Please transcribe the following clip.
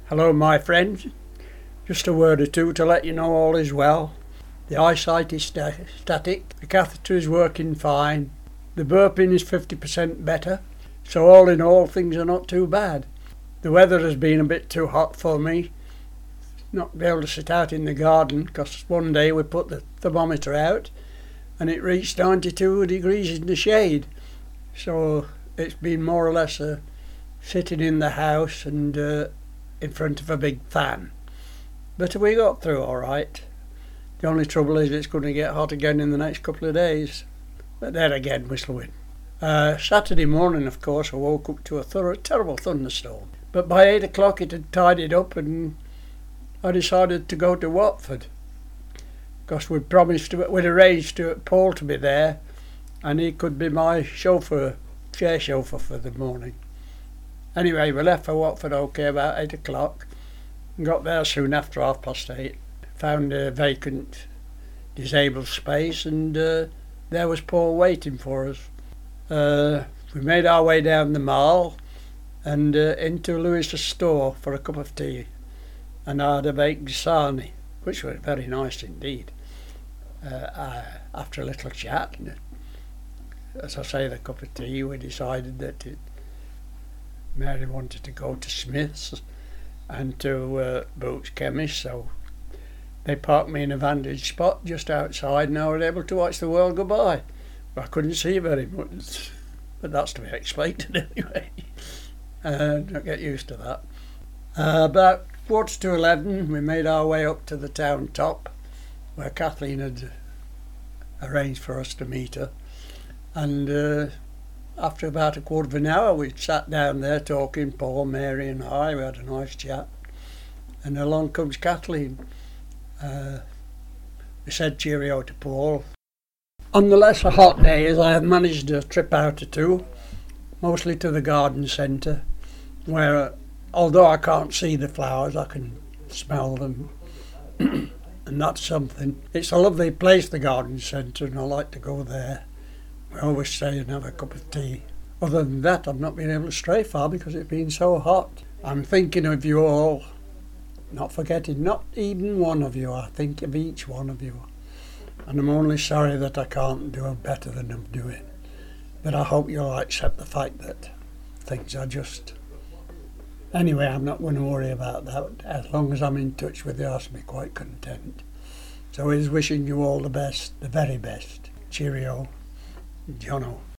Hello my friends, just a word or two to let you know all is well. The eyesight is static, the catheter is working fine, the burping is 50% better, so all in all things are not too bad. The weather has been a bit too hot for me, not be able to sit out in the garden because one day we put the thermometer out and it reached 92 degrees in the shade, so it's been more or less sitting in the house and in front of a big fan. But we got through all right. The only trouble is it's going to get hot again in the next couple of days. But there again, whistling. Saturday morning, of course, I woke up to a terrible thunderstorm. But by 8 o'clock it had tidied up and I decided to go to Watford. Because we'd arranged Paul to be there and he could be my chauffeur, chair chauffeur for the morning. Anyway, we left for Watford about 8 o'clock and got there soon after 8:30. Found a vacant disabled space and there was Paul waiting for us. We made our way down the Mall and into Lewis's store for a cup of tea, and I had a baked sarnie, which was very nice indeed. After a little chat, and as I say, the cup of tea, we decided that Mary wanted to go to Smith's and to Boots Chemist, so they parked me in a vantage spot just outside and I was able to watch the world go by. I couldn't see very much, but that's to be expected anyway. Don't get used to that. About 11:15 we made our way up to the town top where Kathleen had arranged for us to meet her, and after about a quarter of an hour we sat down there talking, Paul, Mary and I. We had a nice chat and along comes Kathleen. We said cheerio to Paul. On the lesser hot days I have managed a trip out or two, mostly to the garden centre, where although I can't see the flowers I can smell them and that's something. It's a lovely place, the garden centre, and I like to go there. We always stay and have a cup of tea. Other than that, I've not been able to stray far because it's been so hot. I'm thinking of you all, not forgetting not even one of you. I think of each one of you. And I'm only sorry that I can't do better than I'm doing. But I hope you'll accept the fact that things are just... Anyway, I'm not going to worry about that. As long as I'm in touch with you, I'll be quite content. So he's wishing you all the best, the very best. Cheerio. Jono.